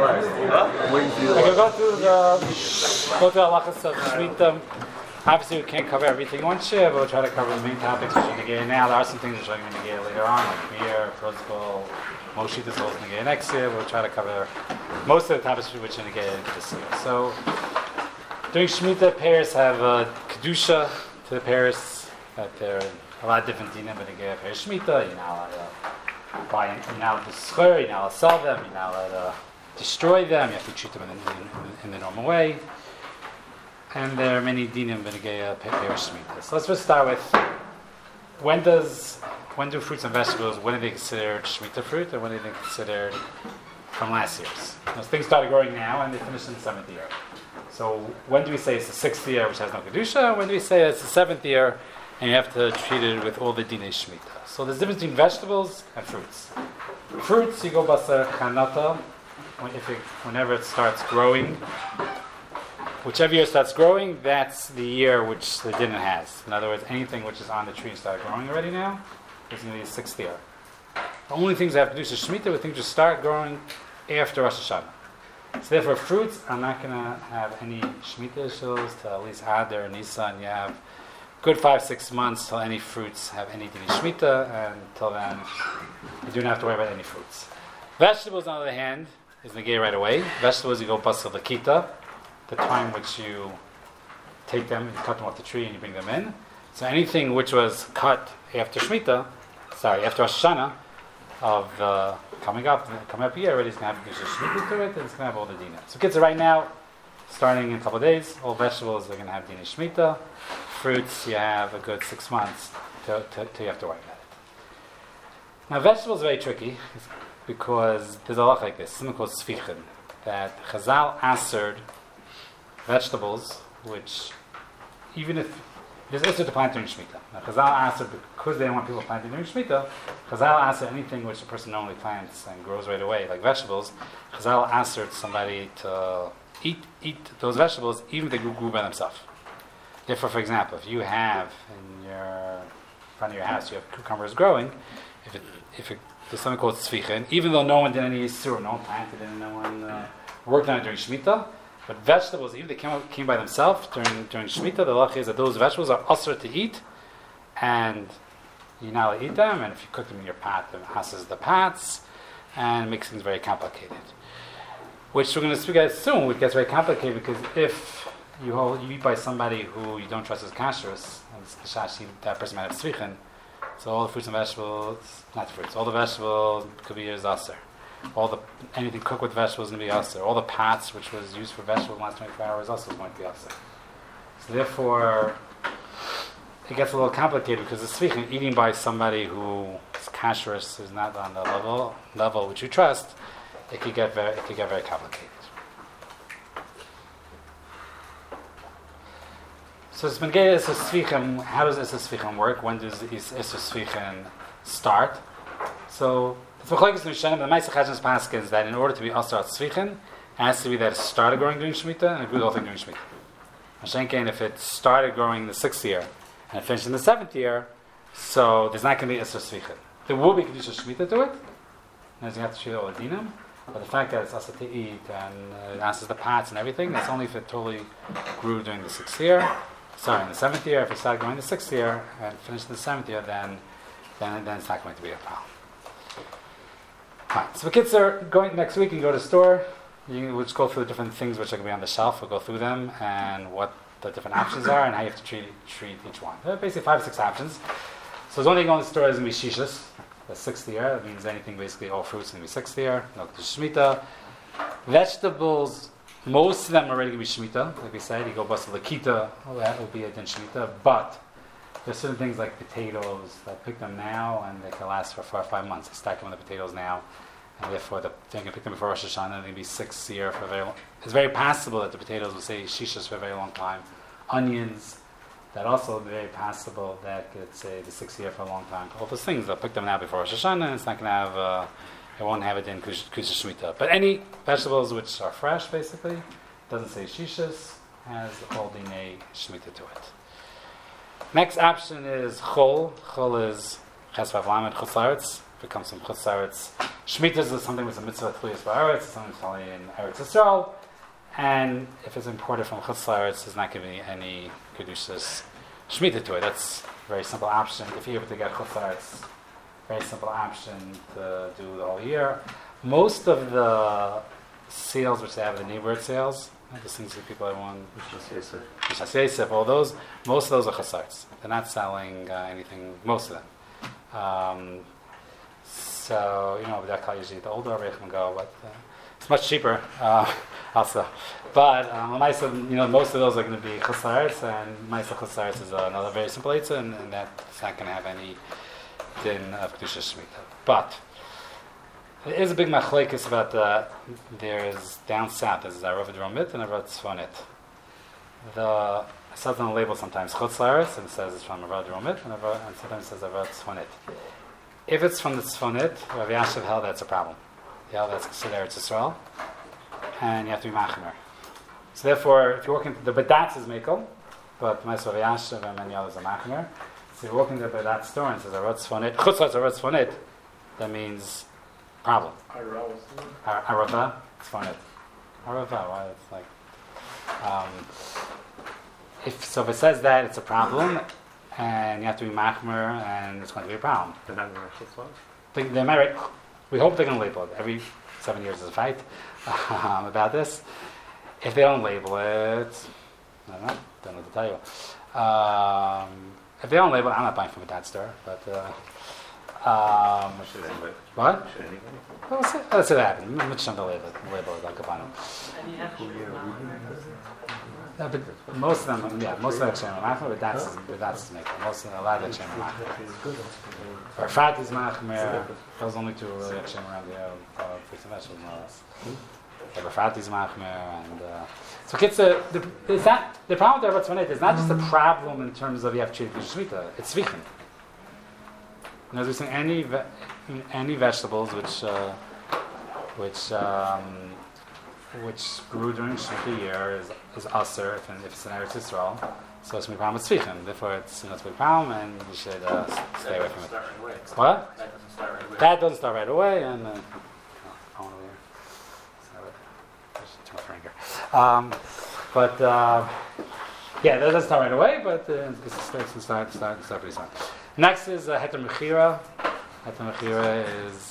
can go through the halachas of Shemitah. Obviously, we can't cover everything in one share, but we'll try to cover the main topics which are negated now. There are some things which are going to be negated later on, like beer, protocol, most shittas will negate next year. We'll try to cover most of the topics which are negated this year. So, during Shemitah, pairs have kedusha to the pairs, that there are a lot of different dinim, but negate pairs Shemitah. You're not allowed to buy, you're not allowed to schur, you're not allowed to sell them, you're not allowed to destroy them. You have to treat them in the normal way. And there are many dinim b'negei peiros shemitah. So let's first start with when do fruits and vegetables, when are they considered shemitah fruit, and when are they considered from last year's? Those things started growing now, and they finished in the 7th year. So when do we say it's the 6th year, which has no kedusha? And when do we say it's the 7th year, and you have to treat it with all the dinei shemitah? So there's a difference between vegetables and fruits. Fruits, you go basar chanata, whenever it starts growing. Whichever year starts growing, that's the year which the dinner has. In other words, anything which is on the tree and started growing already now is going to be the 6th year. The only things that have to do is Shemitah with things that start growing after Rosh Hashanah. So therefore, fruits are not going to have any Shemitah issues till at least Adar and Nisan. You have good 5-6 months till any fruits have any Dini Shemitah, and till then, you don't have to worry about any fruits. Vegetables, on the other hand, is negay right away. Vegetables, you go basal lakita, the time which you take them, you cut them off the tree and you bring them in. So anything which was cut after Shemitah, after Rosh Hashanah, of coming up year, already is going to have Shemitah to it, and it's going to have all the dinim. So kids, right now, starting in a couple of days, all vegetables are going to have dinei Shemitah. Fruits, you have a good 6 months till you have to worry about it. Now, vegetables are very tricky because there's a lot like this, something called sfichin, that Chazal answered vegetables, which even if there's issue to plant during Shemitah. Now, Chazal answered because they don't want people planting during Shemitah. Chazal answered anything which a person normally plants and grows right away, like vegetables. Chazal answered somebody to eat those vegetables even if they grew by themselves. Therefore, for example, if you have in your front of your house you have cucumbers growing, if there's something called tzfichin, even though no one did any yisur, no one planted it, and no one worked on it during Shemitah. But vegetables, even if they came by themselves during Shemitah, the halach is that those vegetables are asur to eat, and you're not allowed to eat them, and if you cook them in your pot, it passes the pots, and makes things very complicated. Which we're going to speak about soon, it gets very complicated, because if you eat by somebody who you don't trust as kashrus, and it's kashash, that person might have tzvichin, so all the fruits and vegetables, not fruits, all the vegetables could be yours asur. Anything cooked with vegetables is going to be asur. All the pots which was used for vegetables in the last 24 hours also is going to be asur. So therefore, it gets a little complicated because the tzvichin, eating by somebody who is kashrus, is not on the level which you trust, it could get very complicated. So it's been getting Issa Tzvichin. How does Issa Tzvichin work? When does Issa Tzvichin start? So the Ma'aseh Chazon's pasuk is that in order to be Asar Tzvichin, it has to be that it started growing during Shemitah and it grew the whole thing during Shemitah. Hashenkein, if it started growing the 6th year and it finished in the 7th year, so there's not going to be Asar Tzvichin. There will be Kedusha Shemitah to it, and you have to treat all the dinim. But the fact that it's Asar to eat and it answers the pots and everything, that's only if it totally grew during the 6th year. In the 7th year. If it started growing the 6th year and finished in the 7th year, then it's not going to be a problem. Right, so the kids are going next week. You can go to the store. We'll just go through the different things which are going to be on the shelf. We'll go through them and what the different options are and how you have to treat each one. There are basically 5 or 6 options. So there's only going to the store is going to be shishas, the 6th year. That means anything basically all fruits is going to be 6th year. No Shemitah. Vegetables, most of them are already going to be Shemitah. Like we said, you go basal lakita, that will be a din Shemitah. But there's certain things like potatoes that pick them now and they can last for 4 or 5 months. They stack them on the potatoes now, and therefore they can pick them before Rosh Hashanah. They're going to be 6th year for a very long. It's very possible that the potatoes will say shishas for a very long time. Onions, that also very possible that could say the 6th year for a long time. All those things they'll pick them now before Rosh Hashanah, and it's not going to have. It won't have it in Kusha Shemitah. But any vegetables which are fresh, basically, doesn't say shishas, has all dinei Shemitah to it. Next option is chol. Chol is chesvav lamed chutz la'aretz. becomes from Chutz La'aretz. Shemitah is something with a mitzvah Tlius Ba'aretz, it's something that's only in Eretz Yisrael, and if it's imported from Chutz La'aretz, there's not going to be any Kedushas Shemitah to it. That's a very simple option. If you're able to get Chutz La'aretz, very simple option to do the whole year. Most of the sales which they have, the neighborhood sales, the things that people have won, Bishas Yosef, all those, most of those are chasarts. They're not selling anything, most of them. So, that call usually the older Reichem go, but it's much cheaper also. But most of those are going to be chasarts, and Maisa chasarts is another very simple eitzah, and that's not going to have any din of Kedusha Shemitah. But there is a big machlekes about there is down south, there's a Ravad Romit and a Ravad Tzfonit. It says on the label sometimes Chutz La'aretz, and it says it's from a Ravad Romit, and sometimes it says a Ravad Tzfonit. If it's from the Tzfonit, Rav Yashiv held that's a problem. He held that's considered Eretz Yisrael, and you have to be machmer. So therefore, if you're walking, the Badatz is Mekel, but Rav Yashiv and many others are machmer. So you're walking to the Badatz store and it says a Ravad Tzfonit, Chutz La'aretz, a Ravad Tzfonit, that means problem. Arava, it's funny. Arava, why it's like if it says that it's a problem and you have to be machmer and it's going to be a problem. They're married. We hope they're going to label it. Every 7 years is a fight about this. If they don't label it, I don't know what to tell you. If they don't label it, I'm not buying from a dad store, but what? Let's say that happened. Let's not label it like a bottom. But most of them, actually are machmer, but that's making. A lot of actually are machmer. For fat is machmer. Those only two really actually around here. Fruits and vegetables, more or less. For fat is machmer, and so kids. The problem with the Rav is not just a problem in terms of you have to treat Shemitah. It's zvichen. As we're saying, any vegetables which grew during Shemitah year is aser if it's in Eretz Yisrael. So it's problem with tzvichen. Therefore, it's a big problem, and you should stay away from it. What? That doesn't start right away, and turn that doesn't start right away, but it start pretty soon. Next is Heter Mechira. Heter Mechira is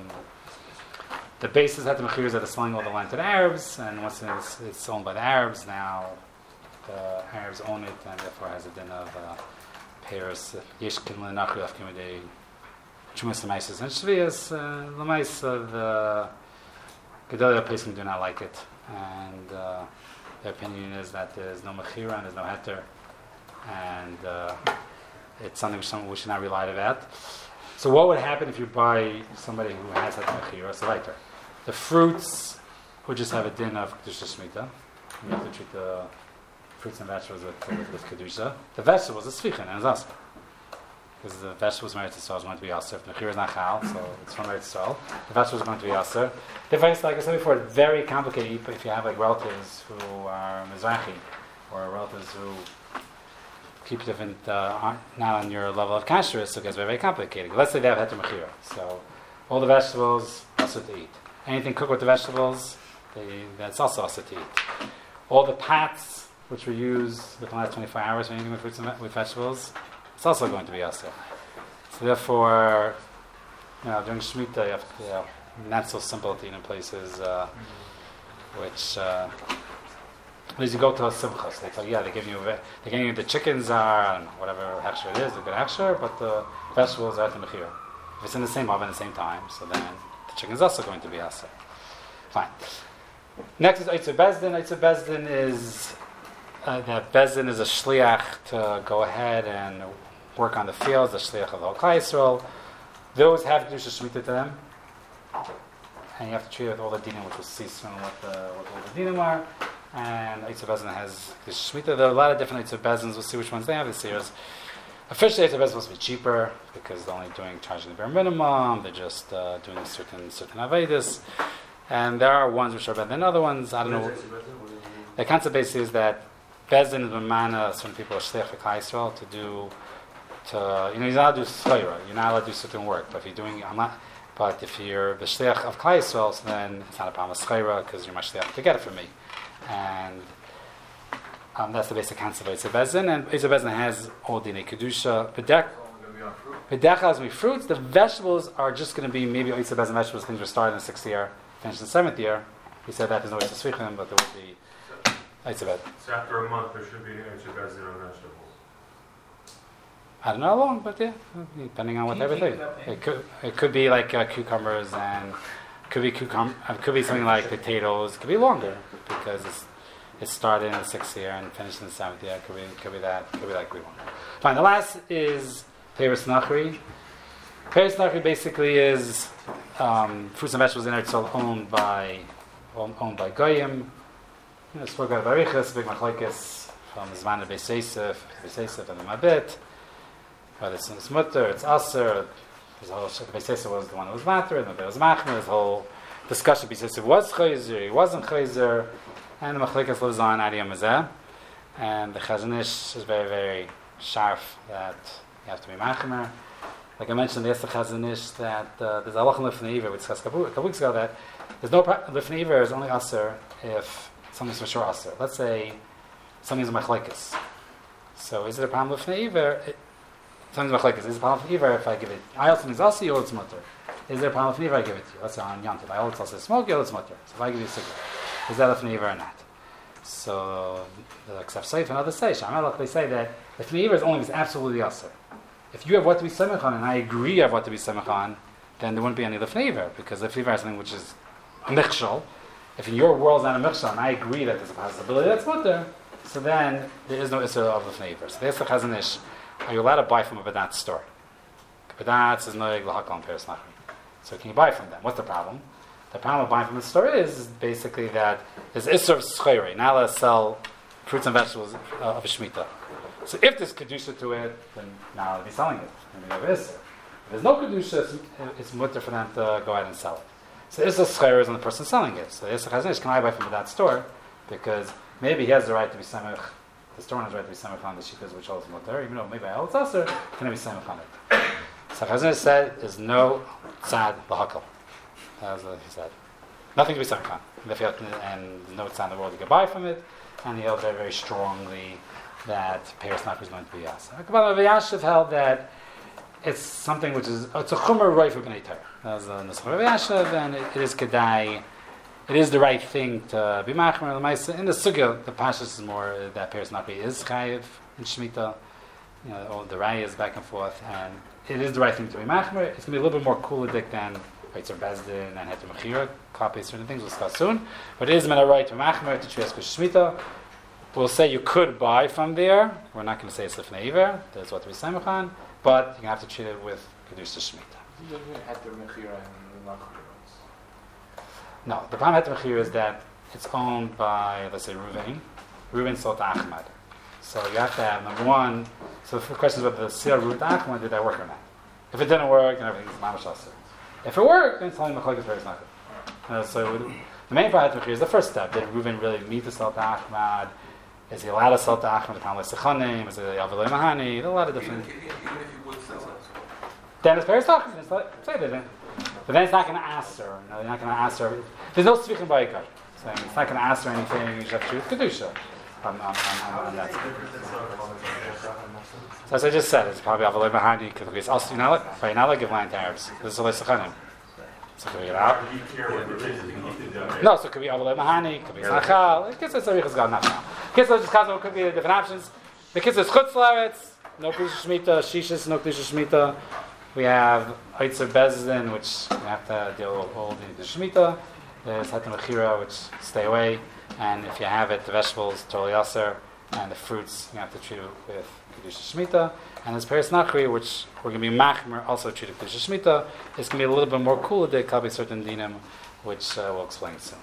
the basis of Heter Mechira is that it's selling all the land to the Arabs, and once it's owned by the Arabs, now the Arabs own it, and therefore has a din of Paris. Yeshkin Lenachu Afkimidei Chumas Lemaises and Shvias. Lemais the Gedalia Pesachim do not like it, and their opinion is that there's no Mechira and there's no Heter, and it's something we should not rely on that. So what would happen if you buy somebody who has that mechira, so later? The fruits would just have a din of kedusha shmita. You have to treat the fruits and vegetables with kedusha. The vegetables is tzvichen and it's asr. Because the vegetables from Eretz Yisrael is going to be asr. If the mechira is not chal, so it's from Eretz Yisrael. The vegetables are going to be asr. Difference, like I said before, it's very complicated if you have like relatives who are Mizrahi or relatives who keep different, not on your level of kashrus, so it gets very, very complicated. Let's say they have heter mechira. So all the vegetables, also to eat. Anything cooked with the vegetables, that's also to eat. All the pots which were used within the last 24 hours for anything with fruits and with vegetables, it's also going to be also. So therefore, during Shemitah, you have not so simple to eat in places which. As you go to a simchas, they tell you, they give you the chickens are, I don't know, whatever hechsher it is, a good hechsher, but the vegetables are at the mechira. If it's in the same oven at the same time, so then the chicken is also going to be aser. Fine. Next is Eitzer Bezdin. Eitzer Bezdin is that Bezdin is a shliach to go ahead and work on the fields, the shliach of the whole Klal Yisrael. Those have kedusha shmita to them, and you have to treat it with all the dinim, which will cease from what all the dinim are. And Eitzer Bezdin has the Shemitah. There are a lot of different Eitzer Bezdins. We'll see which ones they have this year. Officially, Eitzer Bezdin is supposed to be cheaper because they're only charging the bare minimum. They're just doing certain Avedis. And there are ones which are better than other ones. I don't know. The concept basically is that Bezdin is B'mana, when people are Shliach for Klal Yisrael, to do You're not allowed to do schayra. You're not allowed to do certain work. But if you're doing, but if you're the shliach of Klal Yisrael, so then it's not a problem with schayra because you're my shliach to get it from me. And that's the basic concept of Eitzer Bezin. And Eitzer Bezin has all dinei kedusha. B'derech has fruits. The vegetables are just going to be maybe Eitzer Bezin vegetables. Things were started in the 6th year, finished in the 7th year. He said that there's no Eitzer Svichim, but there would be Eitzer Bezin. So after a month, there should be Eitzer Bezin on vegetables. I don't know how long, but yeah, depending on what everything. It could be like cucumbers, and could be something like potatoes. It could be longer because it started in the 6th year and finished in the 7th year. It could be that. It could be like we want. Fine. The last is Peres Nachri. Peres Nachri basically is fruits and vegetables in Eretz owned by Goyim. Spoke about Barichas, big machlokes from Zman Beis Yosef and the Mabit. Whether it's mutter, it's aser. His whole Beis Yosef was the one who was matter, and the was machmer. His whole discussion Beis Yosef was chayzer, he wasn't chayzer, and the machlokes lives on Adiyam Mazeh. And the Chazon Ish is very, very sharp that you have to be machmer. Like I mentioned, there's the Chazon Ish that there's a halach in Lifnei Iver. We discussed a couple weeks ago that there's no Lifnei Iver is only aser if something's for sure aser. Let's say something's a machlokes. So is it a problem Lifnei Iver? Something's machlokes. Is it a problem for Iver if I give it? I also means also you hold it's mutter. Is there a problem for Iver I give it to you? Let's say on Yantiv. I hold it's also smoke, you hold it's mutter. So if I give you a cigarette, is that Lifnei Iver or not? So the Ksaf Seif and others say, Shamalach, they say that Lifnei Iver is only if it's absolutely aser. If you have what to be semech on and I agree I have what to be semech on, then there wouldn't be any Lifnei Iver because Lifnei Iver is something which is a michshol. If in your world it's not a michshol and I agree that there's a possibility that's mutter, so then there is no issue of Lifnei Iver. So there's the Chazon Ish. Are you allowed to buy from a Badat store? Badat is noig l'hakal and Peres Nachri. So can you buy from them? What's the problem? The problem of buying from the store is basically that there's Isser of Schayre. Not allowed to sell fruits and vegetables of a Shemitah. So if there's Kedusha to it, then now they'll be selling it. And we have Isser. If there's no Kedusha, it's mutter for them to go out and sell it. So Isser Schayre is on the person selling it. So Isser Chazon Ish, can I buy from that store? Because maybe he has the right to be Samech. The store has the right to be Samech on the Shikas, which holds mutter, even though maybe I hold Tzasser, can I be Samech on it? So Chazon Ish said, there's no Tzad L'Hakal. That's what he said. Nothing to be Samech on. And no Tzad in the world you can buy from it. And he held very, very strongly that Peres Nachri is going to be Yasser. Kabbalah V'Yashiv held that it's something which is, it's a Chumar Roy for B'nai Torah. That's the Nusach V'Yashiv, and it is Kedai. It is the right thing to be machmer. In the sugya, the pashas is more that Peres Nachri is chayiv in Shemitah. All the raya is back and forth, and it is the right thing to be machmer. It's going to be a little bit more kuladik than Eitzer Bezdin and Heter Mechira, copies, certain things we'll discuss soon. But it is a right to machmer to Trias Shemitah. We'll say you could buy from there. We're not going to say it's Lifnei Iver. That's what we say Mechan, but you're going to have to treat it with Kedusha Shemitah. Heter Mechira and Nachri. No, the problem with Mechir is that it's owned by, let's say, Reuven. Reuven sold to Ahmad. So you have to have, number one, so the question is whether the sale route to Ahmad, did that work or not? If it didn't work, then everything's mamash aser. If it worked, then it's only Mechlokes Peres Nachri. So the main part of Mechir is the first step. Did Reuven really meet to sell to Ahmad? Is he allowed to sell to Ahmad the Talmud Sechanim? Is it Yaveloi Mahani? There are a lot of different... Even if you would sell it. Then it's Peres Nachri. Say that then. But then it's not going to ask her. You're not going to ask her. There's no Tzvichim Ba'ikar. So it's not going to ask her anything. You just have to choose Kedusha on that side. So as I just said, it's probably Avaloi Mahani because it's also, you're not like give land to Arabs. This is a Lesachanim. So can we get out? No, so it could be Avaloi Mahani, it could be Znachal. It gets a Tzarichas God Nachal. Kids just could be the different options. The kids is Chutz Laretz, no Kedusha Shemitah, Shishis, no Kedusha Shemitah. We have Eitzer Bezdin, which you have to deal with all the Shemitah. There's Heter Mechira, which stay away. And if you have it, the vegetables, totally aser. And the fruits, you have to treat it with Kedusha Shemitah. And there's Peres Nachri, which we're going to be machmer, also treated with Kedusha Shemitah. It's going to be a little bit more cool. There could be certain dinim, which we'll explain soon.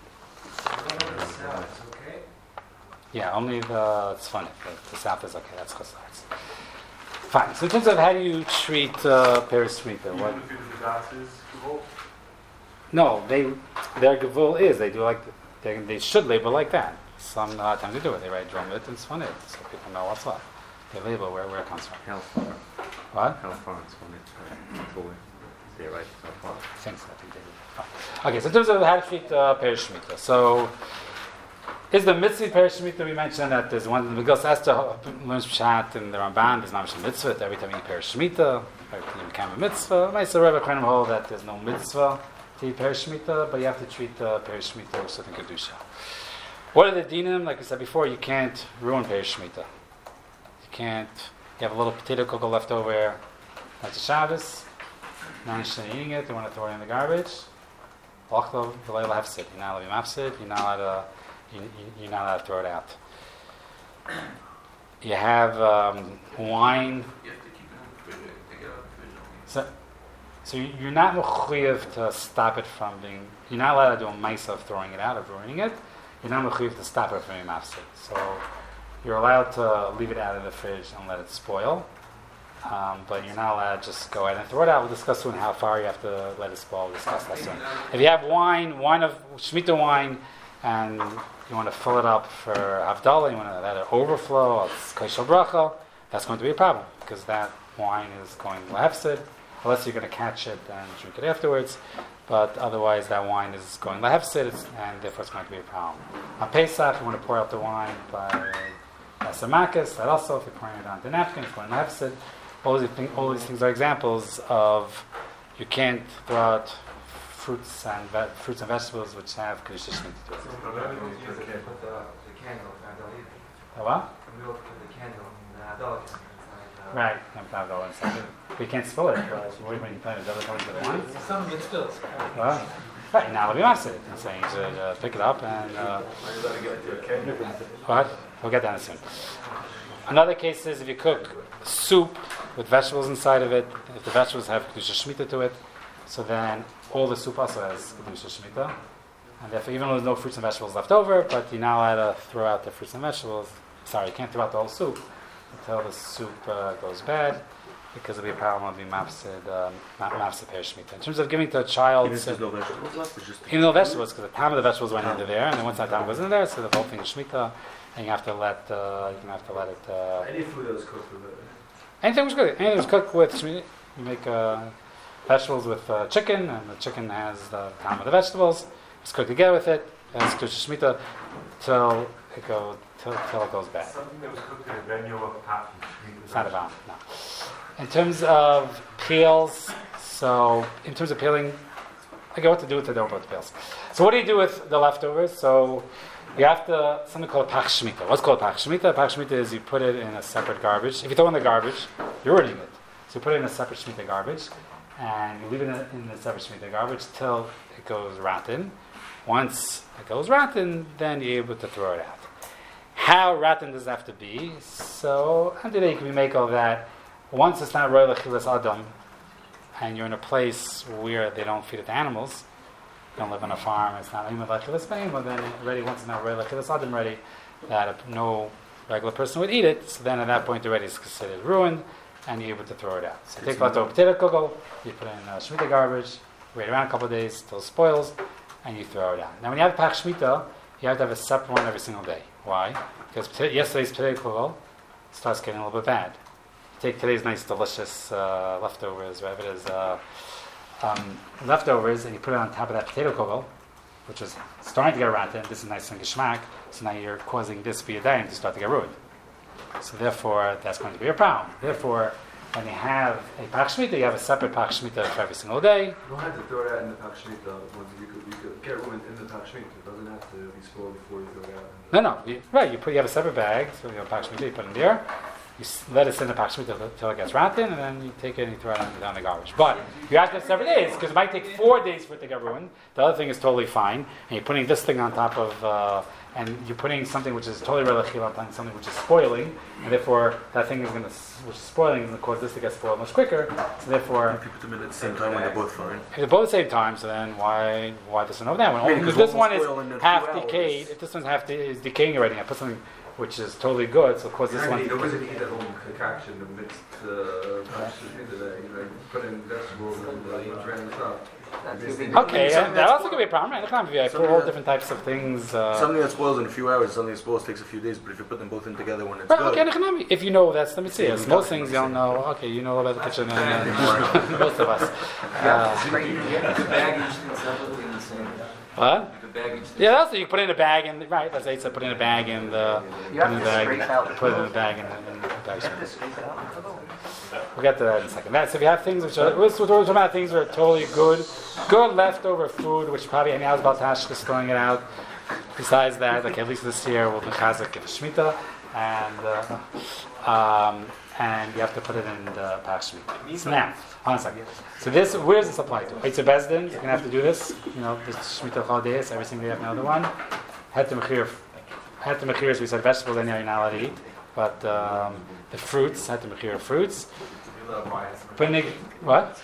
Yeah, only it's funny. The south is okay. That's Chasar's. Fine. So in terms of how do you treat Peres Shemitah? Even if the Badat is Gevul? No, their Gevul is. They do like, they should label like that. Some times they do it. They write drum it and spun it, so people know what's what. They label where it comes from. Hellfire. What? How far it's going to they're right so far. I think so. I think they did. Fine. Okay, so in terms of how to treat Perish Shemitah. So, is the mitzvah Perish Shemitah? We mentioned that there's one, because Esther learns Pshat in the Ramban, there's not a mitzvah every time you eat Perish Shemitah, every time you become a mitzvah. Ma'aser Rebbe Chaim hold that there's no mitzvah to eat Perish Shemitah, but you have to treat Perish Shemitah with certain Kedusha. What are the dinim? Like we said before, you can't ruin Perish Shemitah. You have a little potato kugel left over after Shabbos, not interested in eating it, they want to throw it in the garbage. You're not allowed to be mafsid, you're not allowed to throw it out. You have wine. You have to keep it in the fridge. Take it out of the fridge. So you're not mechuyev to stop it from being. You're not allowed to do a ma'isa of throwing it out, of ruining it. You're not mechuyev to stop it from being mafsid. So you're allowed to leave it out of the fridge and let it spoil. But you're not allowed to just go ahead and throw it out. We'll discuss soon how far you have to let it spoil. We'll discuss that soon. If you have wine of Shemitah wine, and you want to fill it up for Havdalah, you want to let it overflow, it's Kaishal Bracha, that's going to be a problem, because that wine is going lahefsid, unless you're going to catch it and drink it afterwards. But otherwise, that wine is going lahefsid, and therefore it's going to be a problem. On Pesach, you want to pour out the wine by Samakis, that also, if you're pouring it onto napkin, it's going lahefsid. All these things are examples of you can't throw out fruits and vegetables which have Kedusha Shemitah to it. Put the candle inside. What? We will put the candle in the Havdalah inside. Right, inside. We can't spill it. When you put it, does it come into the wine? Some get spilled. Well, right, now let me ask it. I'm saying you should pick it up and. What? We'll get that soon. Another case is if you cook soup with vegetables inside of it, if the vegetables have Kedusha Shemitah to it, so then all the soup also has Kedusha Shemitah. And therefore, even though there's no fruits and vegetables left over, but you're not allowed to throw out the fruits and vegetables. Sorry, you can't throw out the whole soup until the soup goes bad, because it'll be a problem of being mafsid Perish Shemitah. In terms of giving to a child, Even if there's no vegetables left, it's just even no vegetables, because the time of the vegetables went into there, and then once that time goes in there, so the whole thing is Shemitah, and you have to let it. Any food that was cooked with it. Anything was good. Anything was cooked with Shemitah. You make vegetables with chicken, and the chicken has the time of the vegetables. It's cooked together with it. It's Kedusha Shemitah till it goes bad. Something that was cooked in a venue of a pot. It's not about no. In terms of peels, so in terms of peeling, I got what to do with the dough about the peels. So what do you do with the leftovers? So you have to something called Pach Shemitah. What's called Pach Shemitah? Pach Shemitah is you put it in a separate garbage. If you throw in the garbage, you're ruining it. So you put it in a separate Shemitah garbage, and you leave it in the separate Shemitah garbage till it goes rotten. Once it goes rotten, then you're able to throw it out. How rotten does it have to be? So, and today you can make all of that. Once it's not roy lechilas adam, and you're in a place where they don't feed it to animals, you don't live on a farm, it's not even lechilas bain, but then already once it's not roy lechilas adam ready, that no regular person would eat it, so then at that point already it's considered ruined, and you're able to throw it out. So take leftover potato kugel, you put it in Shemitah garbage, wait around a couple of days till it spoils, and you throw it out. Now when you have Pach Shemitah, you have to have a separate one every single day. Why? Because yesterday's potato kugel starts getting a little bit bad. You take today's nice, delicious leftovers, whatever it is, leftovers, and you put it on top of that potato kugel, which is starting to get rotten. This is nice and geschmack, so now you're causing this biyadayim to start to get ruined. So therefore, that's going to be a problem. Therefore, when you have a Pach Shemitah, you have a separate Pach Shemitah for every single day. You don't have to throw it out in the Pach Shemitah. You could get ruined in the Pach Shemitah. It doesn't have to be spoiled before you throw it out. No. You have a separate bag, so you have Pach Shemitah, you put it in there. You let it sit in the Pach Shemitah until it gets rotten, and then you take it and you throw it down the garbage. But you have to have separate days, because it might take 4 days for it to get ruined. The other thing is totally fine, and you're putting this thing on top of, and you're putting something which is totally relachil on something which is spoiling, and therefore that thing which is spoiling is going to cause this to get spoiled much quicker. So therefore, if you put them in at the same time when they're both fine. If they're both at the same time, so then why this one over that one? Maybe Because because this one one will is spoil in a half few decayed. hours. If this one's is decaying already, I put something which is totally good, so of course this one. There wasn't either home concoction to mix the Pach Shemitah. You put in vegetables and random stuff. Okay, and that also could be a problem, right? If you put all different types of things. Something that spoils in a few hours, something that spoils takes a few days, but if you put them both in together when it's Right, good. okay, economy. If you know that's, let me see. It's most things you don't know. Okay, you know about the kitchen, and most of us. You could bag each thing separately in the same. What? You could bag each thing. Yeah, that's what you put in a bag, and right. That's it. So put in a bag and You have to scrape out the put it in a bag and the bag. We'll get to that in a second. That's if you have things which are we're talking about things that are totally good leftover food, which probably any house Baltash is throwing it out. Besides that, like at least this year we'll be chazik of Shemitah, and you have to put it in the Pach Shemitah. So now, hold on a second. So this, where does this apply to? Eitzer Bezdin, you're gonna have to do this. You know, this Shemitah Chaldeias, every single day you have another one. Het Mechir, we said vegetables, anyhow you're not allowed to eat, but the fruits, Het Mechir fruits. What?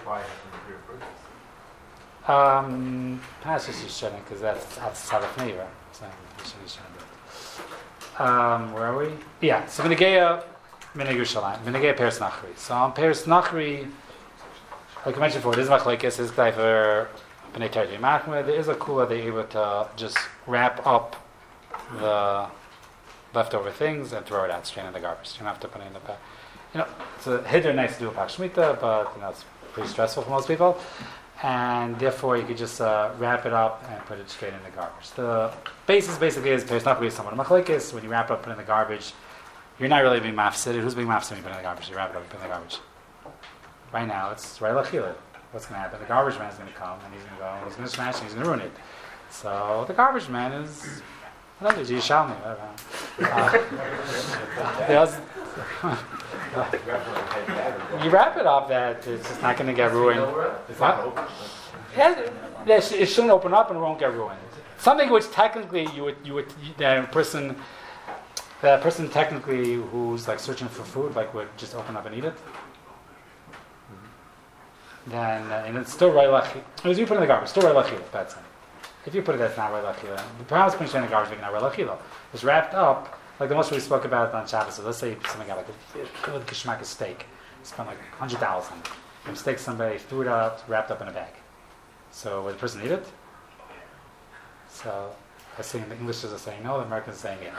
Perhaps you shouldn't, because that's outside of Neighbor. So you shouldn't. Where are we? Yeah, so Minagaya Minagushalayim, Minagaya Peres Nachri. So on Peres Nachri, like I mentioned before, this is Machlekes, this is time for B'nai Terdi Machmeh. There is a kula they're able to just wrap up the leftover things and throw it out straight in the garbage. You don't have to put it in the pack. You know, it's a hiddur nice to do a Pach Shemitah, but you know it's pretty stressful for most people. And therefore, you could just wrap it up and put it straight in the garbage. The basis basically is there's not really someone machlekes. When you wrap it up, put it in the garbage, you're not really being mafsid. Who's being mafsid when you put it in the garbage? You wrap it up and put it in the garbage. Right now, it's right lachila. What's going to happen? The garbage man is going to come and he's going to go and he's going to smash it. He's going to ruin it. So the garbage man is whatever. You shall me. You wrap it up that it's just not going to get ruined. What? Yeah, it shouldn't open up and it won't get ruined. Something which technically that person technically who's like searching for food like would just open up and eat it. Then and it's still right lucky. As you put it in the garbage, still right lucky. That's it. If you put it, that's not right lucky. Perhaps putting it in the garbage, it's not right lucky. It's wrapped up. Like the most we spoke about on Shabbos. So let's say something got like a good kishmak steak, spent like 100,000. For mistake, somebody threw it out, wrapped up in a bag. So would the person eat it? So I see the Englishes are saying no, the Americans are saying yeah.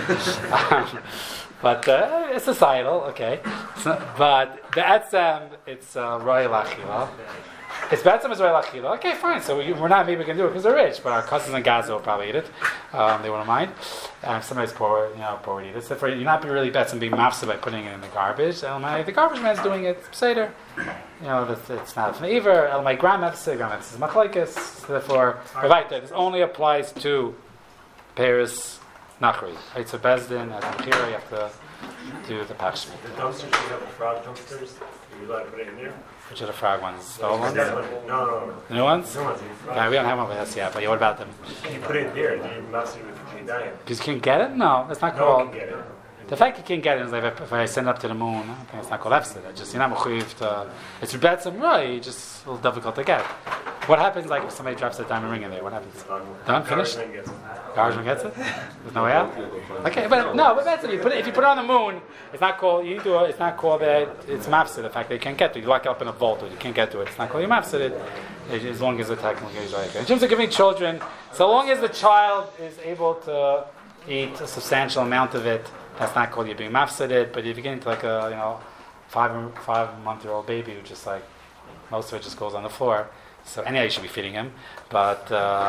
Okay, but it's societal. Okay, so, but the etzem it's royal achila. It's betzem is royal achila. Okay, fine. So we're not maybe going to do it because they're rich, but our cousins in Gaza will probably eat it. They won't mind. Somebody's poor, poor would eat it. So for you're not really betzem being mafsa by putting it in the garbage. The garbage man's doing it. Seder. It's not an either. My grandmother is machlekes. Therefore, this only applies to Paris Nachri. Eitzer Bezdin at Mechira. You have to do the Pach Shemitah. The dumpsters, you have the frog dumpsters. Are you allowed to put it in there? Which are the frog ones? The old ones? No. The new ones? No ones. Yeah, we don't have one with us yet, but what about them? You put it in there, then you're messing with the dying. Because you can't get it? No, it's not No called. one can get it. The fact you can't get it is like if I send it up to the moon, I think it's not called Efsid. You're not mechuyev to. It's betzem right, just a little difficult to get. What happens like if somebody drops a diamond ring in there? What happens? Done? Finished? Guardsman gets it? There's no way out? Okay, but that's it. If you put it on the moon, it's not called. It's not called that. It's mafsid. The fact that you can't get to it, you lock it up in a vault, or you can't get to it. It's not called you mafsid it. As long as the technically is right. In terms of giving children, so long as the child is able to eat a substantial amount of it, that's not called you being mafsid. But if you get into like a 5-month-old baby who just like most of it just goes on the floor, so anyhow you should be feeding him. But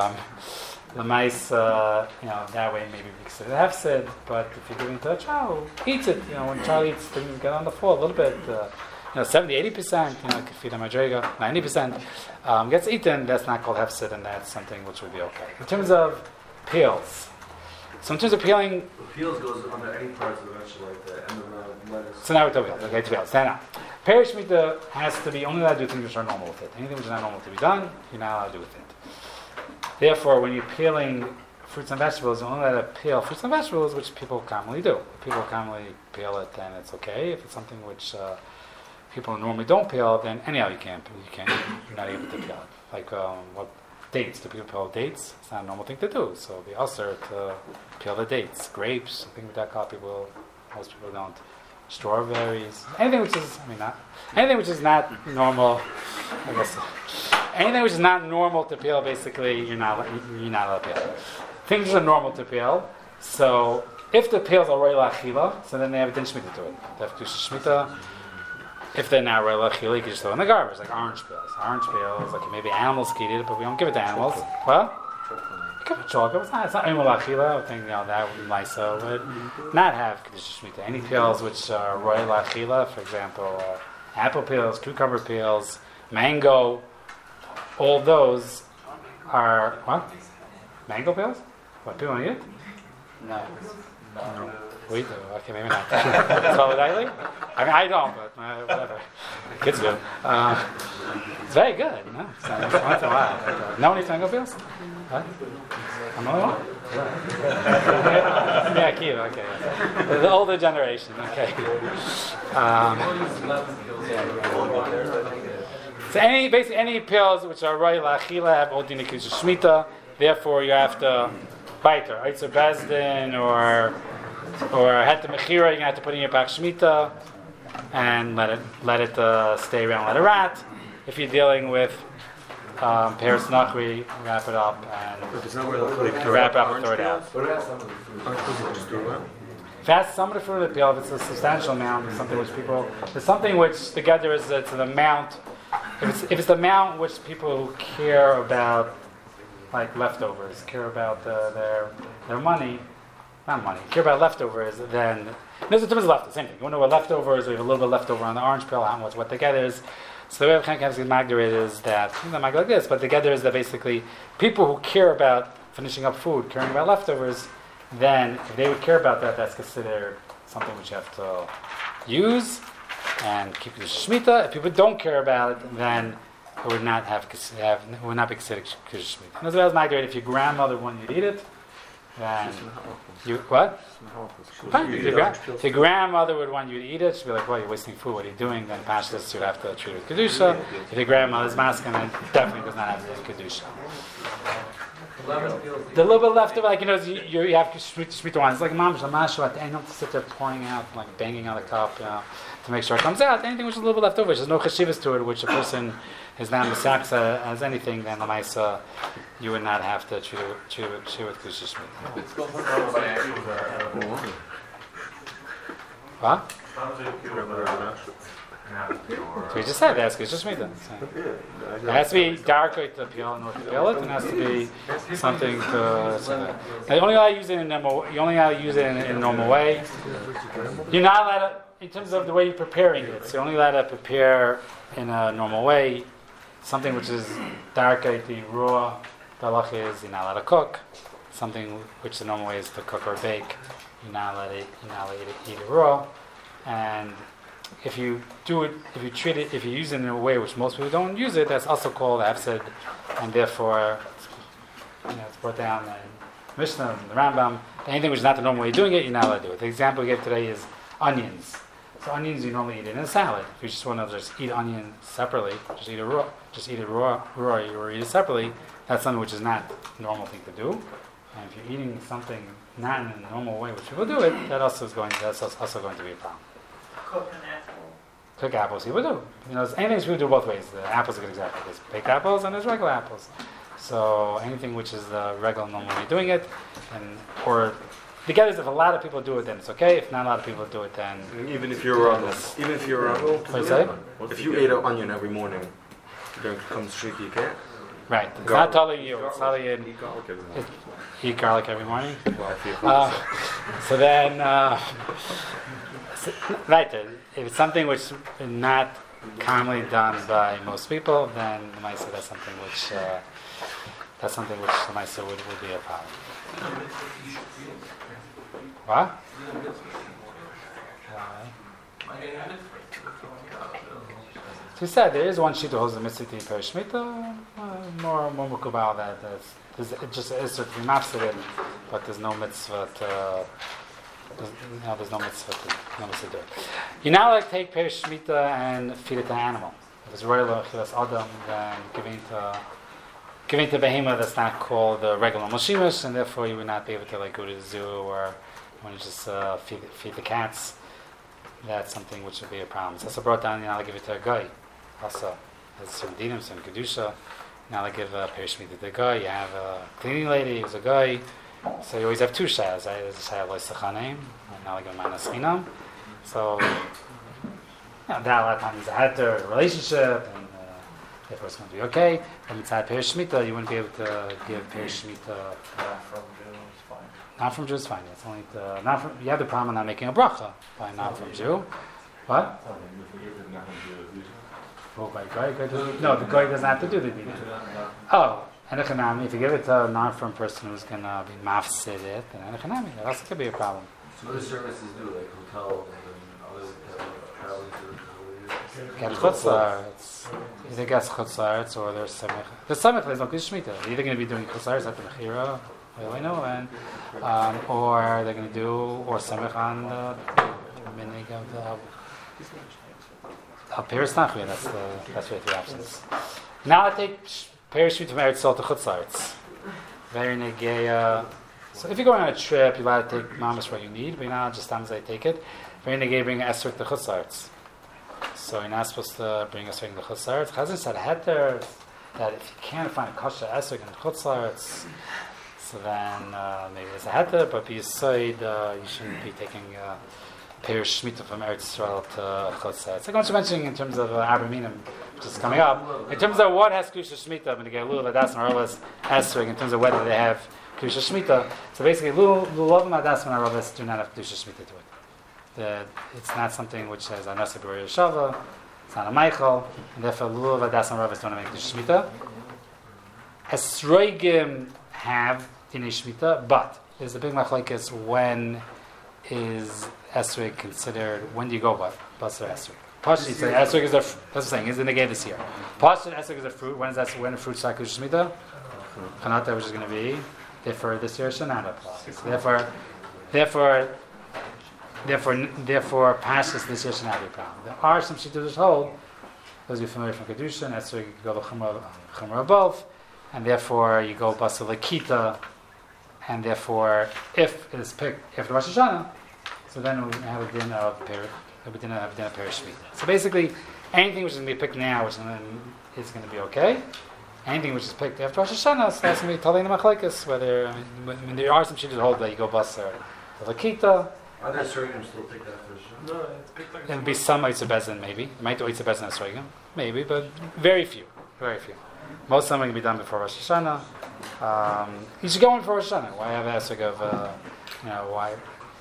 the mice, that way maybe we consider it hefsid. But if you're giving it to a child, who eats it. When a child eats, things get on the floor a little bit. 70-80%. You could feed a madrega. 90% gets eaten. That's not called hefsid, and that's something which would be okay. In terms of peels. So in terms of peeling, The peels goes under any parts of the vegetable, like the end of the lettuce. so now we're talking about peels. Now, Perish Shemitah has to be only allowed to do things which are normal with it. Anything which is not normal to be done, you're not allowed to do with it. Therefore, when you're peeling fruits and vegetables, you're only allowed to peel fruits and vegetables, which people commonly do. If people commonly peel it, then it's okay. If it's something which people normally don't peel, then anyhow you can't. You're not able to peel it. Like what dates? Do people peel dates? It's not a normal thing to do. So it'd be usher to peel the dates, grapes. I think with that most people don't. Strawberries, anything which is not normal, I guess. anything which is not normal to peel, basically, you're not allowed to peel. Things that are normal to peel. So if the peels are roy lachila, so then they have a din shmita to it. They have kedusha shmita. If they're not roy lachila, you can just throw in the garbage, like orange peels. Orange peels, like maybe animals can eat it, but we don't give it to animals. Well, give it chocolate. It's not roy lachila. I think that would be Lysa would not have kedusha shmita. Any peels which are roy lachila, for example, apple peels, cucumber peels, mango, all those are what? Mango peels? What, people don't eat it? No. We do. Okay, maybe not. So daily? I mean, I don't, but whatever. Kids do. It's very good. No? It's once in a while. No one eats mango peels? What? I'm the only one? Yeah, keep okay. The older generation. Okay. So basically any pills which are roy lachila have odin kedusha shmita. Therefore, you have to bite her. Eitzer bezdin or het the mechira. You're gonna have to put in your pach shmita and let it stay around, let it rat. If you're dealing with pears nachri, wrap it up and If it's not really wrap it up and throw it out. What about some of the food? Aren't those just throw it out? If that's some of the fruit of the peel, if it's a substantial amount, it's something which people, there's something which together is it's an amount. If it's the amount which people who care about, like leftovers, care about their money, not money, care about leftovers, then there's a difference left. Same thing. You want to know what leftovers? We have a little bit left over on the orange peel. How much? What together is? So the way of Chaim Magdarid is that not Magdarid like this, but together is that basically people who care about finishing up food, caring about leftovers, then if they would care about that, that's considered something which you have to use and keep the shmita. If people don't care about it, then it would not be considered kedusha shmita. And as well as Magdarid, if your grandmother wanted you to eat it, then you what? Fine. If your grandmother would want you to eat it, she'd be like, "Well, you're wasting food. What are you doing?" Then Pashtas, you'd have to treat it with kedusha. If your grandmother's masking, then it definitely does not have the kedusha. The little bit left over, like you have shmita wine. It's like mamash at the end. You don't have to sit there pouring out, like banging on the cup, to make sure it comes out. Anything which is a little bit left over, there's no cheshivas to it, which a person is not misaksa as anything. Then the ma'isa, you would not have to treat it with kedusha shmita. Let's go for the What? So you just said that's kedusha shmita. It has to be dark to peel in order to peel it, and it has to be something to. Now, you only allow to use it in a normal way. You're not allowed to, in terms of the way you're preparing it. So you're only allowed to prepare in a normal way. Something which is dark, the raw, the halach is you're not allowed to cook. Something which the normal way is to cook or bake. You're not allowed to eat it raw. And if you do it, if you use it in a way which most people don't use it, that's also called absid, and therefore, it's brought down in Mishnah and the Rambam. Anything which is not the normal way of doing it, you're not allowed to do it. The example we gave today is onions. So onions you normally eat it in a salad. If you just want to just eat onion separately, just eat it raw, or eat it separately, that's something which is not a normal thing to do. And if you're eating something not in a normal way which people do it, that's also going to be a problem. Cook apples, people do. Anything people do both ways. The apples are a good example. There's baked apples and there's regular apples. So anything which is the regular normal way of doing it, or together, if a lot of people do it, then it's okay. If not a lot of people do it, then Even if you're what do you say? if you ate an onion every morning, then it comes streaky, you can't. Right. It's not totally you. It's totally in. Eat garlic every morning. Eat garlic every morning. So then, right. If it's something which is not commonly done by most people, then the Maisa, that's something which the Maisa would be a problem. What? So we said there is one sheet who holds the mitzvah to eat per shmita. More mukubal that it just is to be mafsid, but there's no mitzvah to. There's no mitzvah to do it. You're not allowed to take per shmita and feed it to an animal. If it's royal chilas adam, then giving to behema, that's not called the regular moshimush, and therefore you would not be able to go to the zoo or when you just feed the cats. That's something which would be a problem. So brought down, you're not allowed to give it to a guy. Also, there's some dinim, some kedusha. Now they give a Perish Shmita to the guy. You have a cleaning lady who's a guy. So you always have two shayas. There's a shayah loy sechanim, and now they give minus chinam. So that a lot of times is a heter relationship, and therefore it's going to be okay. But inside Perish Shmita, you wouldn't be able to give Perish Shmita. Not from Jew is fine. It's only not from. You have the problem of not making a bracha by not from Jew. What? Oh, by guy doesn't, no, the guy doesn't have to do the dina. Oh, and if you give it to a non-from person who's going to be mafsid it, then that also could be a problem. So what do services do, like hotels and other traveling services? Get chutzlaretz. Either gets chutzlaretz or there's samech. The samech is not good shmita. They're either going to be doing chutzlaretz at the mechira, and or they're going to do or samech on the minig of the Paris Nachri. That's the three options. Now I take Paris Shmita from Eretz Yisrael to chutzlaretz. Very negeya. So if you're going on a trip, you're allowed to take mamash what you need, but you're not just times I take it. Very negeya bring an esrog to chutzlaretz. So you're not supposed to bring a esrog to chutzlaretz. Chazon said heter that if you can't find a kosher esrog in chutzlaretz, so then maybe there's a heter, but be aside, you shouldn't be taking Perish Shmita from Eretz Yisrael to chutzlaretz. Like I was mentioning in terms of Abraminim, which is coming up, in terms of what has Kedusha Shmita, I'm going to get a little bit of das and Arles esrog in terms of whether they have Kedusha Shmita. So basically, Lulav Madas and Arles do not have Kedusha Shmita to it. It's not something which says Anasa B'Rei Shava, it's not a Michael, and therefore Lulav Madas and Arles don't make Kedusha Shmita. Esrogim have Dinei Shmita, but there's a big machlokes when is esrog considered, when do you go basar esrog? Pashut esrog is that's what I'm saying, is in the game this year. Pashut esrog is a fruit. When the fruit start Kedusha Shmita? Chanata, which is going to be, therefore this year should not apply. Therefore, Pashut this year should not be a problem. There are some shittas which hold, those who are familiar from Kedusha, and esrog you go to Chumrah both, and therefore you go basar lekita, and therefore if it is picked after Rosh Hashanah, so then we have a din of Perish Shmita. So basically, anything which is going to be picked now, which is going to be okay. Anything which is picked after Rosh Hashanah, so that's going to be Talei Machlekes. Whether when there are some shittas hold that you go basar the lekita. Are there Surgim still take that for sure? No, it's picked like There will be some Oitzer Bezin, maybe. It might do Oitzer Bezin Esrogim, maybe, but very few. Most of them are going to be done before Rosh Hashanah. You should go in for Rosh Hashanah. Why have esrog of, why?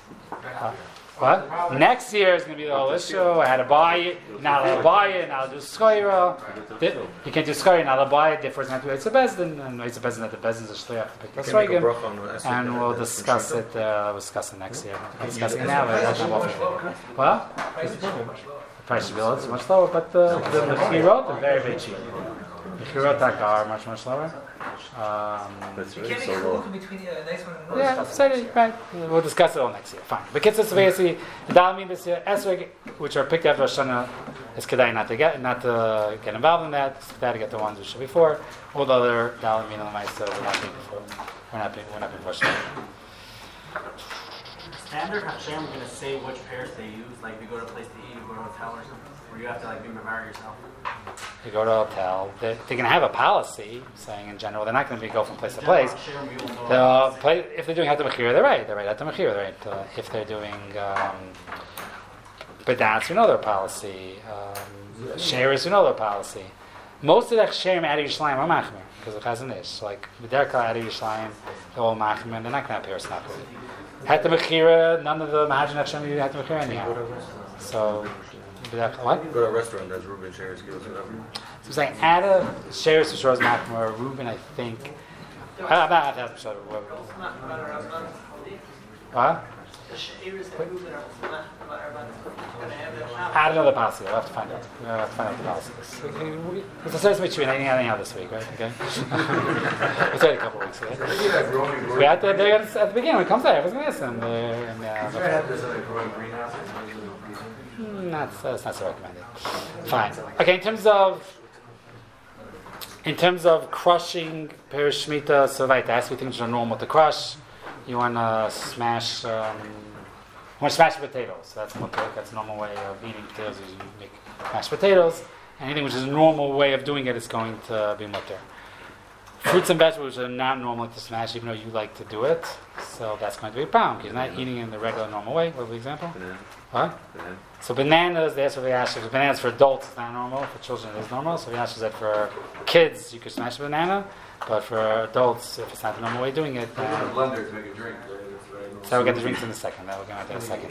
What? Next year is going to be the whole issue. I had to buy it, now I'll buy it, now I'll do Skoira. You can't do Skoira, now I'll buy it, therefore it's going to have to be Oitzer Bezin, and Oitzer Bezin at the Bezin is a shliach to pick the Esrogim. And we'll discuss it, next year. We're discussing it now, but that's not what? The price should be a little much lower, but the Mechirot are very, very cheap. Mechirot are much, much lower. That's You really can't so make a low. look between a nice one and another. Yeah, sorry, right. We'll discuss it all next year. Fine. But kids, it's basically the Dalamim this year, esrog, which are picked after Rosh Hashanah, is kedai not to get involved in that. It's kedai to get the ones which are before. All the other Dalamim and Lamaisa we're not being before. We're not being Rosh Hashanah. Standard Hashem, we're going to say which pairs they use. Like, if you go to a place to eat, you go to a hotel or something, where you have to be married yourself. You go to a hotel. They're going to have a policy saying in general they're not going to go from place to place. If they're doing Hatam Mechira, they're right. Hatam Mechira, they're right. If they're doing Badats, we know their policy. Sharers, we know their policy. Most of the Sharim out of Yerushalayim are Machmir because of Chazon Ish. Like B'derka out of Yerushalayim, they're all Machmir. They're not going to have Paris Nachri. Hatam Mechira, none of the Mahajin Hashem do Hatam Mechira anyhow. So. What? Go to a restaurant, that's Reuben Shares Skills, whatever. So I'm saying, out of Shares for Shores Machmir, Reuben, I think. I'm not sure. What? I don't know the policy. I'll have to find out. We'll have to find out the policy. It's a service between anyhow this week, right? Okay. It's already a couple of weeks ago. We had to, at the beginning, when it comes there, I was going to ask them. That's not so recommended. Fine. Okay, in terms of crushing Perish Shmita, so right, that's we things are normal to crush. You want to smash potatoes. So that's a normal way of eating potatoes. You make mashed potatoes. Anything which is a normal way of doing it is going to be mutter. fruits and vegetables are not normally to smash, even though you like to do it. So that's going to be a problem. You're not eating in the regular normal way. What was the example? Banana. What? Banana. So bananas, that's what the ash is. Bananas for adults is not normal. For children it is normal. So the ash is that for kids you could smash a banana, but for adults, if it's not the normal way of doing it, Put it in a blender to make a drink, right? That's right. so we'll get the drinks in a second. That we'll get into in a second.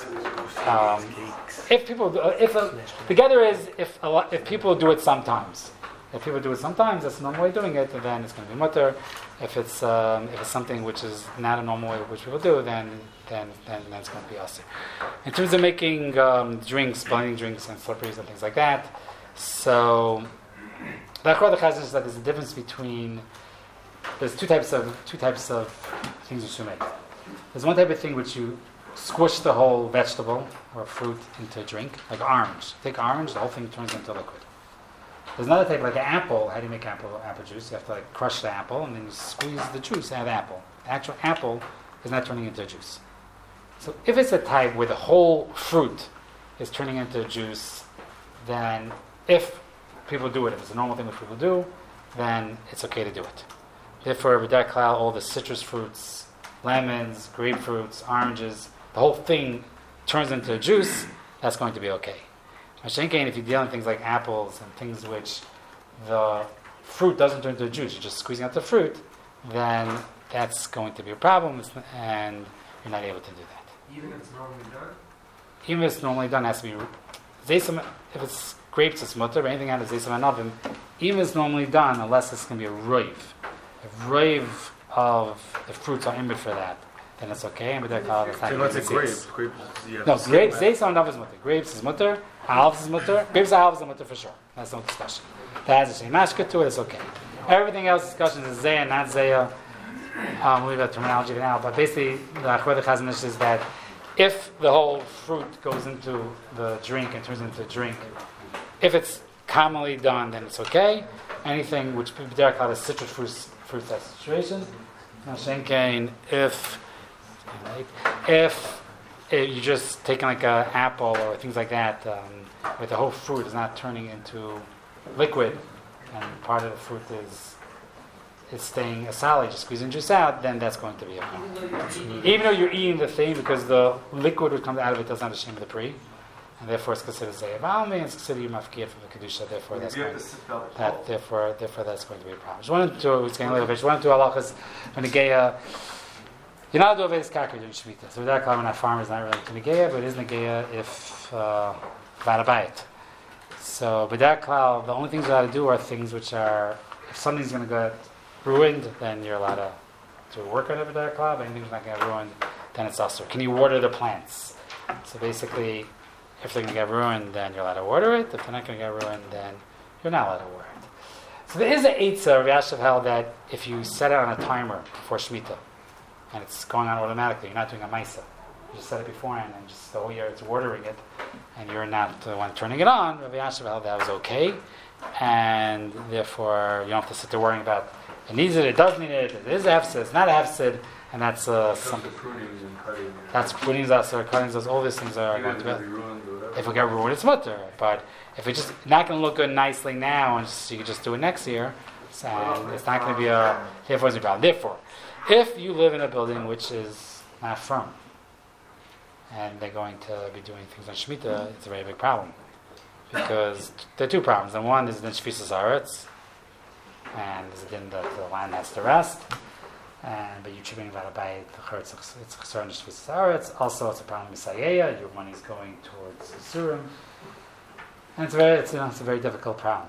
If people, the gather is if people do it sometimes. If people do it sometimes, that's the normal way of doing it, then it's going to be mutter. If it's something which is not a normal way which people do, then it's going to be usher. In terms of making drinks, blending drinks and slipperies and things like that, so the Chazon is that there's a difference between there's two types of things you should make. There's one type of thing which you squish the whole vegetable or fruit into a drink, like orange. Take orange, the whole thing turns into liquid. There's another type, like an apple. How do you make apple juice? You have to like crush the apple and then you squeeze the juice out of the apple. The actual apple is not turning into a juice. So if it's a type where the whole fruit is turning into juice, then if people do it, if it's a normal thing that people do, then it's okay to do it. Therefore, b'derech klal, all the citrus fruits, lemons, grapefruits, oranges, the whole thing turns into a juice, that's going to be okay. Mashenkein, if you're dealing with things like apples and things which the fruit doesn't turn into a juice, you're just squeezing out the fruit, then that's going to be a problem, and you're not able to do that. Even if it's normally done? Even if it's normally done, it has to be zeisam. If it's grapes, it's mutter, but anything out of zeisam and oven, even if it's normally done, unless it's going to be a roiv. If roiv of the fruits are inbid for that, then it's okay. And b'derech klal, it's not So going to let's be say zeis. grapes. No, grapes, zeisam and oven is mutter. Grapes is mutter. Halves is mutter. Grapes are halves is mutter for sure. That's no discussion. That has a shemashka to it. It's okay. Everything else discussion is zeya, not zeya. We'll leave that terminology for now. But basically, the Achrodah Chazon Ish is that if the whole fruit goes into the drink and turns into a drink, if it's commonly done, then it's okay. Anything which b'derech klal is citrus fruits, that situation. Mashenkein, if you're just taking like an apple or things like that, where the whole fruit is not turning into liquid, and part of the fruit is staying a solid, just squeezing juice out, then that's going to be a problem. Even though you're eating the thing, because the liquid which comes out of it doesn't have the shame of the pri, and therefore it's considered Ze'ev Almi, and it's considered Yomafkiyah from the Kedusha, therefore that's going that's going to be a problem. Just wanted to, it's getting a little bit, just wanted to halachas, when Negeya, you're not allowed to do Avedis Karka during Shemitah. So b'derech klal, when our farmer is not really to Negeya, but it is Negeya if Vadabayit. So b'derech klal, the only things you're allowed to do are things which are, if something's going to get ruined, then you're allowed to work on it b'derech klal, but anything's not going to get ruined, then it's also. Can you water the plants? So basically, if they're going to get ruined, then you're allowed to water it. If they're not going to get ruined, then you're not allowed to water it. So there is an eitzah, Rav Yashav held that if you set it on a timer before Shemitah, and it's going on automatically, you're not doing a maisa. You just set it beforehand, and just the whole year it's watering it, and you're not the one turning it on. Rav Yashav held that was okay, and therefore you don't have to sit there worrying about it needs it doesn't need it is a hefsid, it's not a hefsid, and that's something. Prunings and cutting. That's prunings, cuttings, all these things are going to be. If it get ruined, it's mutter. But if it's just not going to look good nicely now, and you can just do it next year, and it's not going to be therefore it's a problem. Therefore, if you live in a building which is not firm, and they're going to be doing things on Shemitah, it's a very big problem. Because there are two problems. And one is the Shvisas Haaretz, and there's a din that the land has to rest. But you're tripping about a bayit, it's a concern of Shvisas Haaretz. Also, it's a problem with Sayeya, your money's going towards the Surim. And it's a very difficult problem.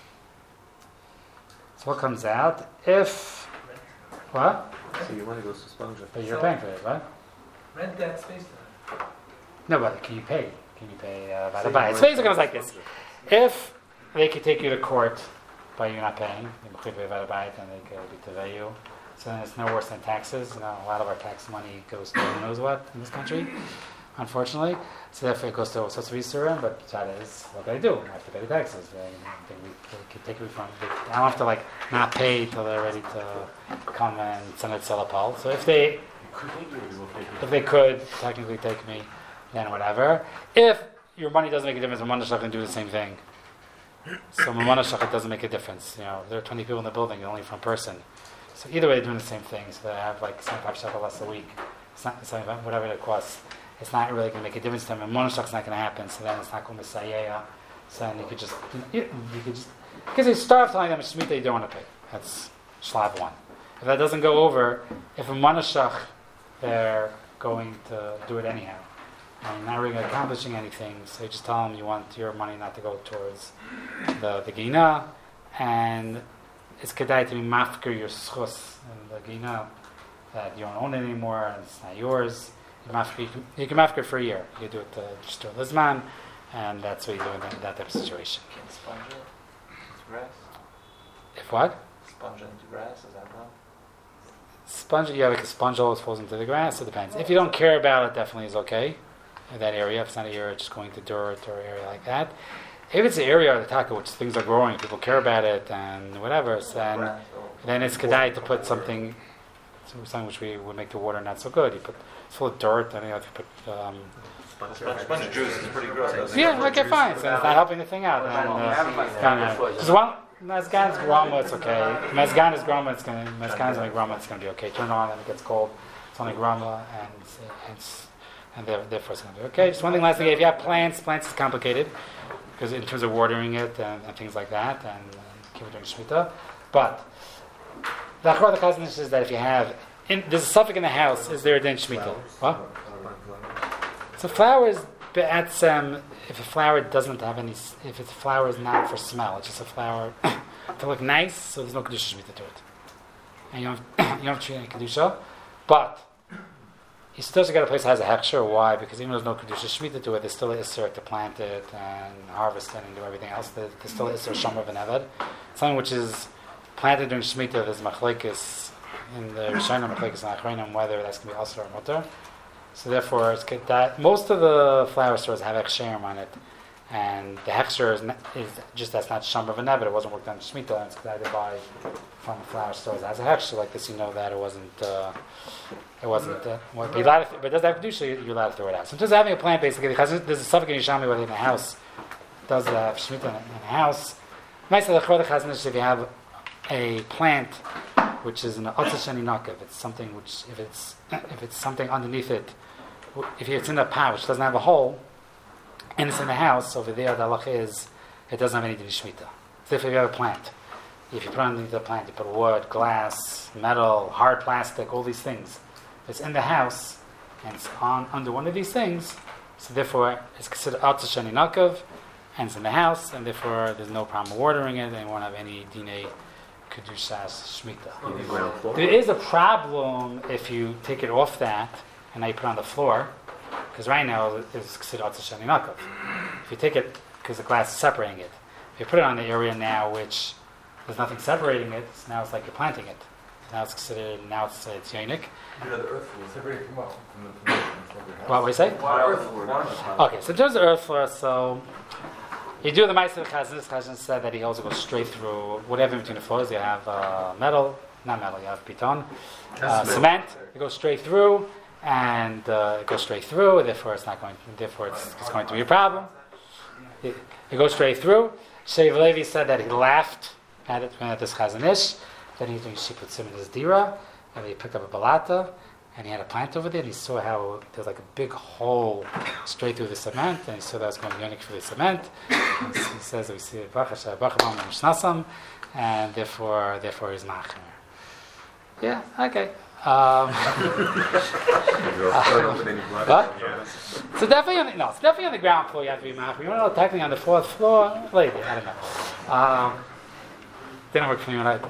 So what comes out? What? So your money goes to sponge. But you're paying for it, right? Rent that space then. No, but can you pay? Can you pay by the buy? It's basically goes like this. If they could take you to court by you not paying, then they could be to you. So then it's no worse than taxes. You know, a lot of our tax money goes to who knows what in this country, unfortunately. So therefore it goes to all sorts of Yisurim, but that is what they do. I have to pay the taxes. They can take me from. I don't have to not pay till they're ready to come and send it to Salapal. So if they could technically take me, then whatever. If your money doesn't make a difference, the money can do the same thing, So Mamona Shach, it doesn't make a difference. You know, there are 20 people in the building, only from person. So either way, they're doing the same thing. So they have like 75 shekel less a week. It's not whatever it costs. It's not really going to make a difference to them. Mamona Shach is not going to happen. So then it's not going to Messiah. So then you could just, because they start telling them Shemitah you don't want to pay. That's Shlab 1. If that doesn't go over, if a Manashach, they're going to do it anyhow. And you're not really accomplishing anything, so you just tell them you want your money not to go towards the Gina, and it's kedai to be mafker your schus and the Gina, that you don't own it anymore, and it's not yours. You can mafker for a year. You do it just to Lizman, and that's what you do in that type of situation. Can sponge it into grass? If what? Sponge it into grass, is that wrong? Sponge, yeah, because sponge always falls into the grass. It depends. If you don't care about it, definitely is okay in that area. If it's not an area just going to dirt or area like that. If it's an area of the taka which things are growing, people care about it and whatever, so then it's kedai to put something which we would make the water not so good. You put it's full of dirt, and you have to put. Sponge juice is pretty gross. Yeah, okay, fine. So it's not helping the thing out. Just one. Mezgan's grama, it's okay. Mezgan is grama, Mezgan's only grama, it's going to be okay. Turn it on and it gets cold. It's only grama, and therefore it's going to be okay. Just one thing, last thing, if you have plants is complicated because in terms of watering it and things like that, and keep it during Shemitah. But the Achor the Chazon Ish is that if you have, there's a suffix in the house, is there a din Shemitah? What? So flowers, if a flower doesn't have any, if its flower is not for smell, it's just a flower to look nice, so there's no kedusha shmita to it, and you don't have to treat any kedusha, but you still should get a place that has a hechsher. Why? Because even though there's no kedusha shmita to it, there's still an isser to plant it and harvest it and do everything else. There's still an isser shomer v'neved, something which is planted during shmita. There's machlekes in the Rishonim, machlekes and achronim whether that's going to be asur or mutter. So therefore, it's good that most of the flower stores have hechsherim on it, and the hechsher is just that's not shomer v'neved. It wasn't worked on shmita, and it's good to buy from the flower stores as a hechsher like this. You know that it wasn't. But it does have kedusha. You're allowed to throw it out. Sometimes having a plant, basically, there's a suffix in Yishami whether in the house does have shmita in the house. Nice that the Chazon Ish, if you have a plant which is an otzah sheni nakav, it's something which if it's something underneath it. If it's in a pot which doesn't have a hole, and it's in the house, over there the halach is it doesn't have any din shmita. So if you have a plant, if you put underneath the plant, you put wood, glass, metal, hard plastic, all these things. It's in the house, and it's under one of these things, so therefore it's considered atzah sheni nakav, and it's in the house, and therefore there's no problem watering it, and you won't have any dinei kedushas shmita. There is a problem if you take it off that and now you put it on the floor, because right now it's considered atzah sheni nakav. If you take it, because the glass is separating it, if you put it on the area now which there's nothing separating it, so now it's like you're planting it. Now it's considered, it's yonik. You know, the earth will separate from What do you say? Okay, so in terms of earth floor, so you do the Ma'aser Chazon Ish. Chazon Ish said that he also goes straight through whatever in between the floors. You have you have beton, cement. It goes straight through, and it goes straight through. Therefore, it's going to be a problem. It goes straight through. Shev Levi said that he laughed at it when at this Chazon Ish. Then he put him in his dira, and he picked up a balata, and he had a plant over there, and he saw how there's like a big hole straight through the cement, and he saw that was going yonik for the cement. And he says, we see it, and therefore he's machmer. Yeah, okay. What? So definitely on the ground floor you have to be machmer. You want to know technically on the fourth floor? Maybe, I don't know. Didn't work for me when I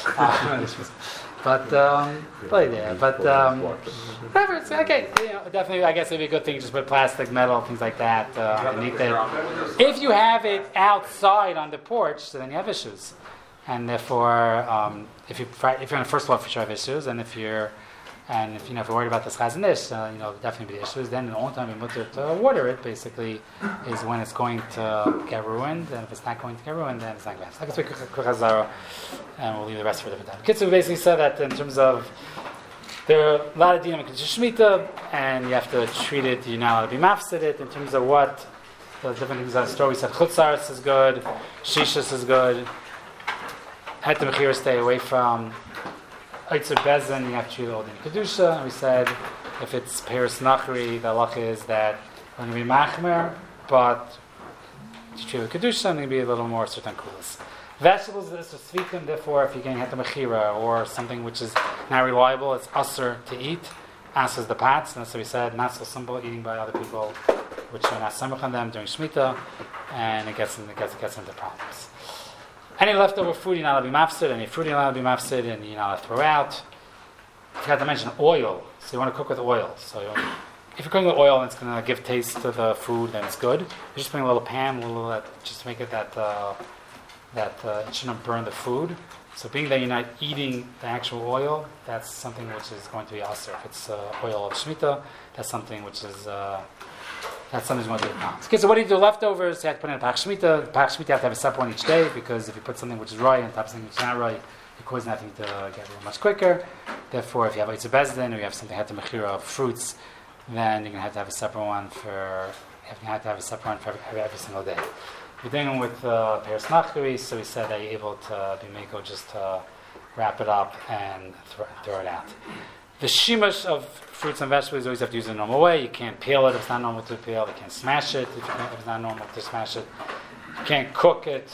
whatever. It's okay. Definitely. I guess it'd be a good thing to just put plastic, metal, things like that underneath it. If you have it outside on the porch, then you have issues, and therefore, if you're on the first floor, for sure have issues, and if you're worried about this Chazon Ish, definitely be issues. Then the only time you put to water it, basically, is when it's going to get ruined. And if it's not going to get ruined, then it's not going to. I guess we could Chazara, and we'll leave the rest for a different time. Kitzu basically said that in terms of there are a lot of dinam in Shmita, and you have to treat it. You're not allowed to be mafsid it in terms of what the different things on the store. We said Chutzaris is good, Shishas is good. Heter Mechira stay away from. Eitzer Bezin, you have to treat all the Kedusha. And we said if it's Paris Nachri, the halacha is that we're going to be Machmer, but to treat with Kedusha, I'm going to be a little more certain kulas. Vegetables is Svikim, therefore, if you're getting Heter Mechira or something which is not reliable, it's usher to eat. As is the pats, and that's what we said, not so simple eating by other people, which are not samach on them during Shemitah, and it gets into problems. Any leftover food you're not allowed to be mafsid, any fruit you're not allowed to be mafsid, and you're not allowed to throw out. I forgot to mention oil, so you want to cook with oil. So if you're cooking with oil and it's going to give taste to the food, then it's good. You just bring a little pan, just to make it that it shouldn't burn the food. So being that you're not eating the actual oil, that's something which is going to be aser. If it's oil of Shemitah, that's something which is going to be a problem. Okay, so what do you do? Leftovers, you have to put in a Pach Shemitah. The Pach Shemitah you have to have a separate one each day, because if you put something which is rye on top of something which is not rye, you cause nothing to get rid much quicker. Therefore, if you have Eitzer Bezdin or you have something Heter Mechira of fruits, then you're going to have a separate one for every single day. We're dealing with Paris Nachri, so we said that you're able to be mako just to wrap it up and throw it out. The shimush of fruits and vegetables, you always have to use it the normal way. You can't peel it if it's not normal to peel. You can't smash it if it's not normal to smash it. You can't cook it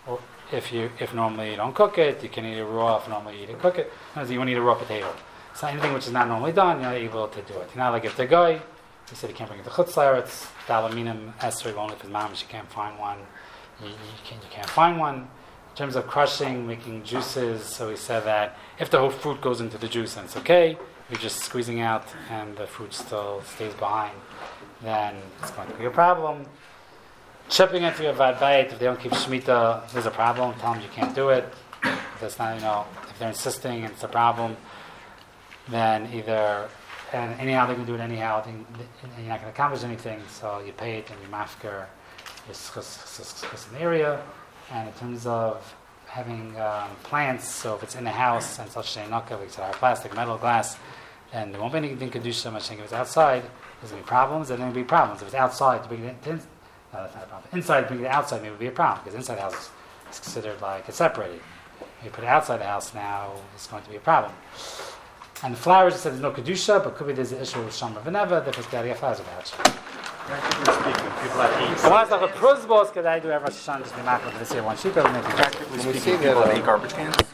if normally you don't cook it. You can eat it raw if normally you didn't cook it. You want to eat a raw potato. So anything which is not normally done, you're not able to do it. You're not like if the guy, he said he can't bring it to chutzlar, it's dalaminim esrog, only if his mamish, you can't find one. You can't find one. In terms of crushing, making juices, so we said that if the whole fruit goes into the juice and it's okay, if you're just squeezing out and the fruit still stays behind, then it's going to be a problem. Chipping it to your vad bayit, if they don't keep Shemitah, there's a problem. Tell them you can't do it. If that's not, if they're insisting and it's a problem, then and anyhow they can do it anyhow, and you're not going to accomplish anything, so you pay it and you mafker an area. And in terms of having plants, so if it's in the house and such a knock, like plastic, metal, glass, then there won't be anything kedusha. Much if it's outside, there's going to be problems, and there will be problems. If it's outside, to bring it in, no, that's not a problem. Inside, to bring it outside, maybe it would be a problem, because inside the house is considered like it's separated. If you put it outside the house now, it's going to be a problem. And the flowers, you said there's no kedusha, but could be there's an issue with Shama Veneva, therefore it's got to get flowers about you. People that eat. So once I have a prusbos, because I do every Hashanah, just be macro for this year, one sheet, or maybe. Practically speaking, people that eat garbage cans.